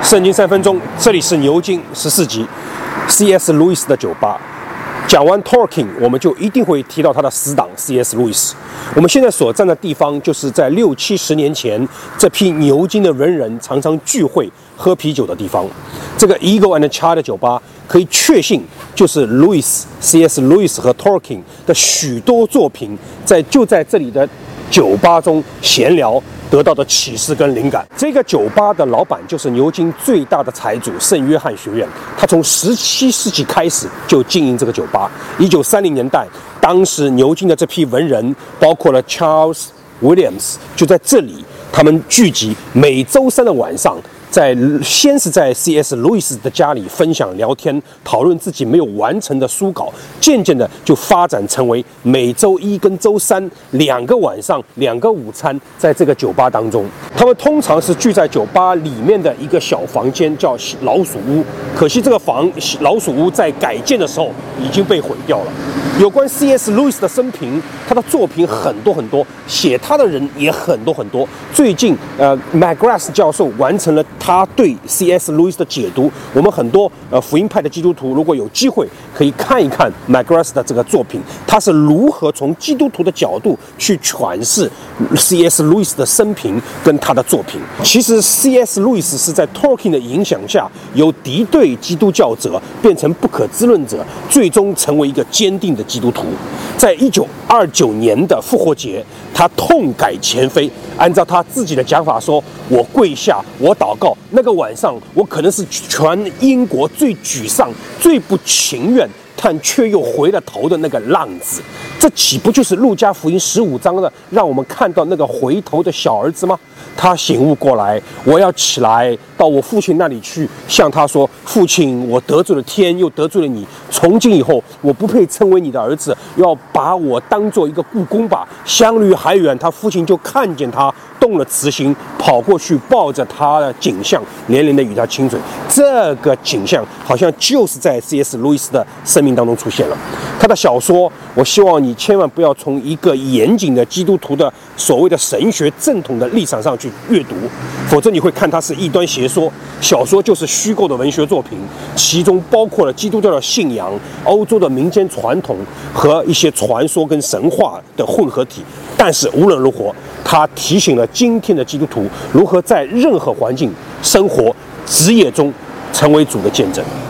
圣经3分钟，这里是牛津14集 ，C.S. 路易斯的酒吧。讲完 Tolkien， 我们就一定会提到他的死党 C.S. 路易斯。我们现在所站的地方，就是在60、70年前，这批牛津的文人常常聚会喝啤酒的地方。这个 Eagle and Child 的酒吧，可以确信就是路易斯 C.S. 路易斯和 Tolkien 的许多作品就在这里的酒吧中闲聊得到的启示跟灵感。这个酒吧的老板就是牛津最大的财主圣约翰学院，他从17世纪开始就经营这个酒吧。1930年代，当时牛津的这批文人，包括了 Charles Williams， 就在这里，他们聚集，每周三的晚上。先是在 C.S. 路易斯的家里分享聊天，讨论自己没有完成的书稿，渐渐的就发展成为每周一跟周三2个晚上2个午餐，在这个酒吧当中，他们通常是聚在酒吧里面的一个小房间，叫老鼠屋。可惜这个老鼠屋在改建的时候已经被毁掉了。有关 C.S. 路易斯的生平，他的作品很多很多，写他的人也很多很多。最近McGrath 教授完成了他对 C.S. 路易斯的解读。我们很多福音派的基督徒，如果有机会可以看一看 McGrath 的这个作品，他是如何从基督徒的角度去诠释 C.S. 路易斯的生平跟他的作品。其实 C.S. 路易斯是在 Tolkien 的影响下，由敌对基督教者变成不可知论者，最终成为一个坚定的基督徒。在1929年的复活节，他痛改前非，按照他自己的讲法说，我跪下，我祷告，那个晚上我可能是全英国最沮丧、最不情愿，但却又回了头的那个浪子。这岂不就是路加福音15章的让我们看到那个回头的小儿子吗？他醒悟过来，我要起来到我父亲那里去，向他说，父亲，我得罪了天，又得罪了你，从今以后我不配称为你的儿子，要把我当做一个雇工吧。相离还远，他父亲就看见他动了慈心，跑过去抱着他的景象，连连的与他亲嘴。这个景象好像就是在 C.S. 路易斯的生命当中出现了。他的小说，我希望你千万不要从一个严谨的基督徒的所谓的神学正统的立场上去阅读，否则你会看它是异端邪说。小说就是虚构的文学作品，其中包括了基督教的信仰、欧洲的民间传统和一些传说跟神话的混合体。但是无论如何，它提醒了今天的基督徒如何在任何环境、生活、职业中成为主的见证。